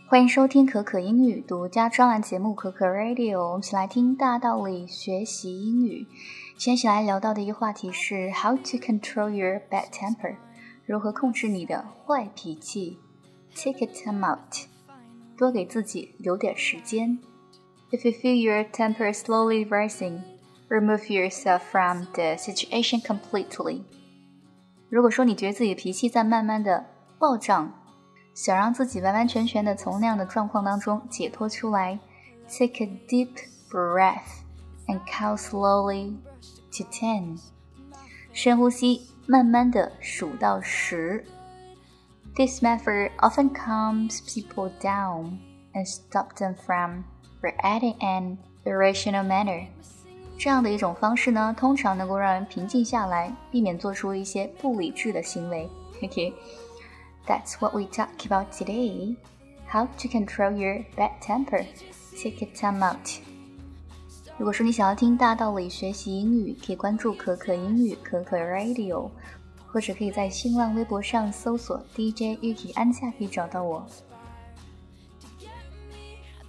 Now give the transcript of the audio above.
欢迎收听可可英语独家专栏节目可可 Radio， 我们一起来听大道理学习英语。今天一起来聊到的一个话题是 How to control your bad temper， 如何控制你的坏脾气。 Take a time out， 多给自己留点时间。 If you feel your temper slowly rising, remove yourself from the situation completely。 如果说你觉得自己的脾气在慢慢的暴涨，想让自己完完全全的从那样的状况当中解脱出来， Take a deep breath and count slowly to 10。 深呼吸，慢慢的数到10。 This method often calms people down and stops them from reacting in irrational manner。 这样的一种方式呢，通常能够让人平静下来，避免做出一些不理智的行为。Okay，That's what we talk about today. How to control your bad temper. Take a time out. 如果说你想要听大道理学习英语，可以关注可可英语可可 Radio， 或者可以在新浪微博上搜索 DJ Yuki 安夏可以找到我。